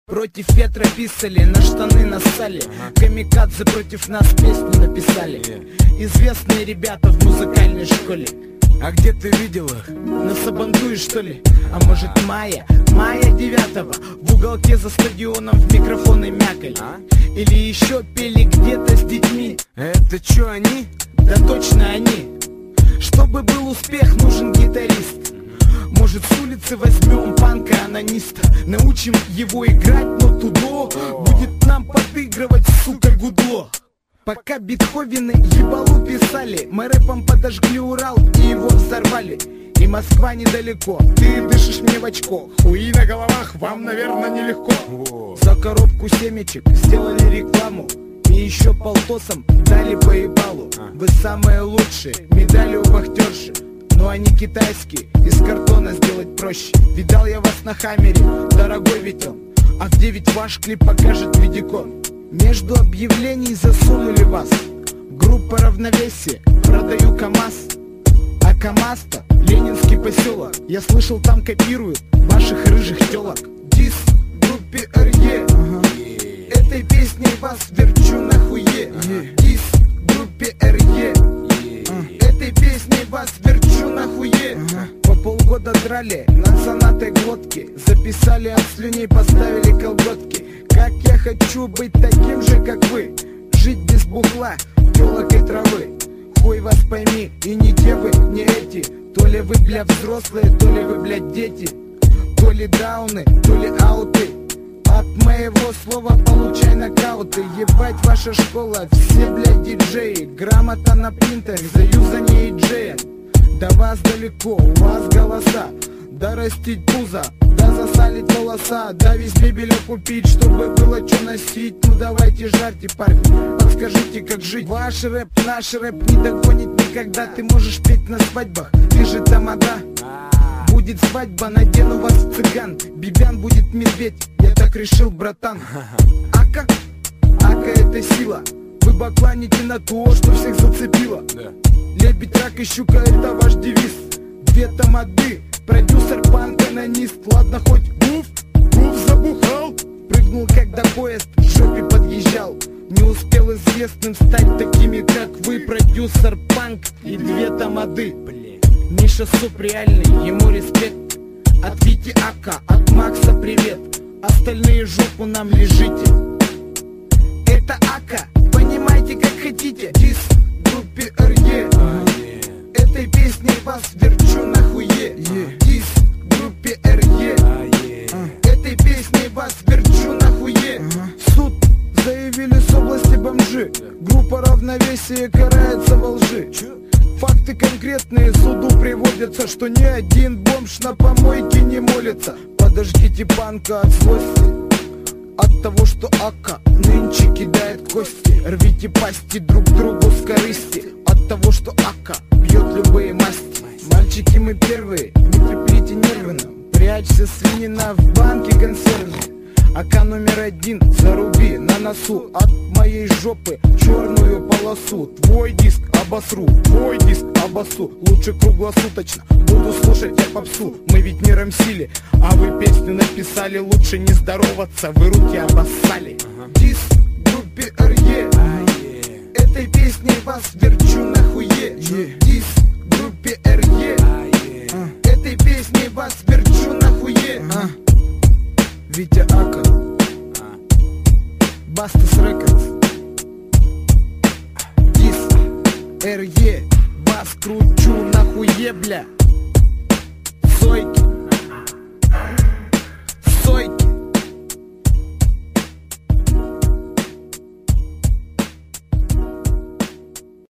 Против ветра писали, на штаны нассали. Камикадзе против нас песни написали. Известные ребята в музыкальной школе. А где ты видел их? На Сабантуе, что ли? А может мая 9-го в уголке за стадионом в микрофоны мякали. Или еще пели где-то с детьми. Это чё, они? Да точно они. Чтобы был успех, нужен гитарист. Может, с улицы возьмем панка-анониста, научим его играть, но тудо будет нам подыгрывать, сука, гудло. Пока Бетховены ебалу писали, мы рэпом подожгли Урал и его взорвали. И Москва недалеко, ты дышишь мне в очко. Хуи на головах, вам, наверное, нелегко. За коробку семечек сделали рекламу. И еще полтосом дали по ебалу. Вы самые лучшие, медали у вахтерши. Но они китайские, из картона сделать проще. Видал я вас на Хаммере, дорогой ведь он. А в 9 ваш клип покажет видикон. Между объявлений засунули вас. Группа равновесие, продаю КамАЗ. А КамАЗ-то Ленинский поселок. Я слышал, там копируют ваших рыжих телок. Дис группе РЕ. Этой песней вас верчу нахуе. Дис группе РЕ. Этой песней вас верчу нахуе. По полгода драли над сонатой глотки. Записали от слюней, поставили колготки. Как я хочу быть таким же, как вы. Жить без бухла, телок и травы. Хуй вас пойми, и не те вы, не эти. То ли вы, бля, взрослые, то ли вы, блядь, дети. То ли дауны, то ли ауты. От моего слова получай нокауты. Ебать ваша школа, все, блядь, диджеи. Грамота на принтере, заюзание иджея. До вас далеко, у вас голоса. Да растить пузо, да засалить волоса. Да весь мебель купить, чтобы было что носить. Ну давайте жарьте, парни, подскажите, как жить. Ваш рэп, наш рэп не догонит никогда. Ты можешь петь на свадьбах, ты же тамада. Будет свадьба, надену вас в цыган. Бибян будет медведь, я так решил, братан. Ака, ака это сила. Вы бакланите на то, что всех зацепило. Лебедь, рак и щука, это ваш девиз. Две тамады, продюсер, панк-анонист. Ладно, хоть гуф забухал. Прыгнул, когда поезд к жопе подъезжал. Не успел известным стать такими, как вы. Продюсер, панк и две тамады. Миша Суп реальный, ему респект. От Вити Ака, от Макса привет. Остальные жопу нам лежите. Это Ака, понимайте как хотите. Дис группе РЕ. Этой песней вас верчу нахуе. Дис группе РЕ. Этой песней вас верчу нахуе. Суд заявили с области бомжи. Группа равновесие карается во лжи. Факты конкретные суду приводятся, что ни один бомж на помойке не молится. Подожгите панка от злости, от того, что Ака нынче кидает кости. Рвите пасти друг другу с корысти, от того, что Ака бьет любые масти. Мальчики, мы первые, не треплите нервы нам. Прячься, свинина, в банке консервной. Ака номер 1, заруби на носу. От моей жопы черную полосу. Твой диск обосру, твой диск обосу. Лучше круглосуточно буду слушать я попсу. Мы ведь не рамсили, а вы песню написали. Лучше не здороваться, вы руки обоссали. Диск группе РЕ. Этой песней вас верчу нахуе. Диск группе РЕ. Этой песней вас верчу нахуе. Витя Ака, Бастас Рекордс. Дис РЕ. Вас кручу нахуе, бля.